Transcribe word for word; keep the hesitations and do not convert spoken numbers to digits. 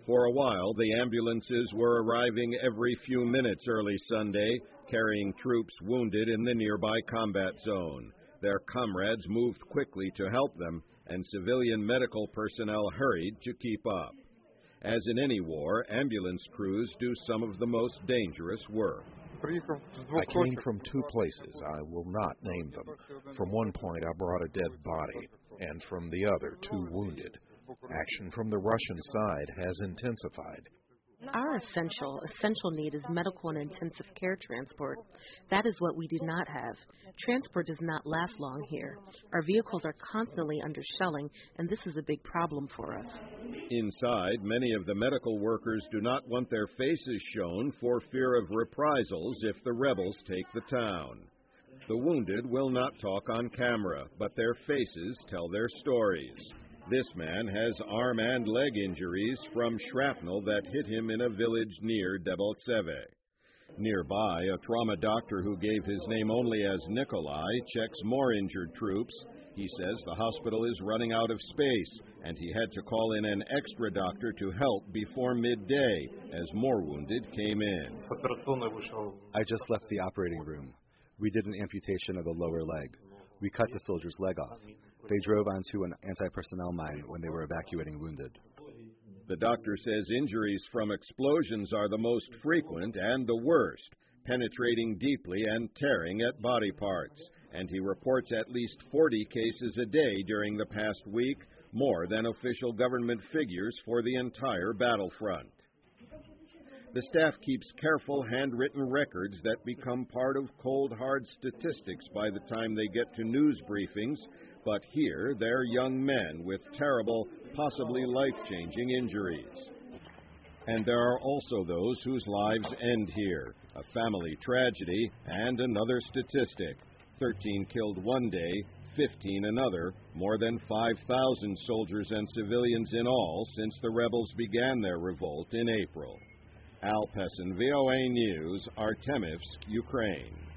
For a while, the ambulances were arriving every few minutes early Sunday, carrying troops wounded in the nearby combat zone. Their comrades moved quickly to help them, and civilian medical personnel hurried to keep up. As in any war, ambulance crews do some of the most dangerous work. I came from two places. I will not name them. From one point, I brought a dead body, and from the other, two wounded. Action from the Russian side has intensified. Our essential, essential need is medical and intensive care transport. That is what we do not have. Transport does not last long here. Our vehicles are constantly under shelling, and this is a big problem for us. Inside, many of the medical workers do not want their faces shown for fear of reprisals if the rebels take the town. The wounded will not talk on camera, but their faces tell their stories. This man has arm and leg injuries from shrapnel that hit him in a village near Debaltseve. Nearby, a trauma doctor who gave his name only as Nikolai checks more injured troops. He says the hospital is running out of space, and he had to call in an extra doctor to help before midday as more wounded came in. I just left the operating room. We did an amputation of the lower leg. We cut the soldier's leg off. They drove onto an anti-personnel mine when they were evacuating wounded. The doctor says injuries from explosions are the most frequent and the worst, penetrating deeply and tearing at body parts. And he reports at least forty cases a day during the past week, more than official government figures for the entire battlefront. The staff keeps careful handwritten records that become part of cold, hard statistics by the time they get to news briefings, but here they're young men with terrible, possibly life-changing injuries. And there are also those whose lives end here, a family tragedy and another statistic. thirteen killed one day, fifteen another, more than five thousand soldiers and civilians in all since the rebels began their revolt in April. Al Pessin, V O A News, Artemivsk, Ukraine.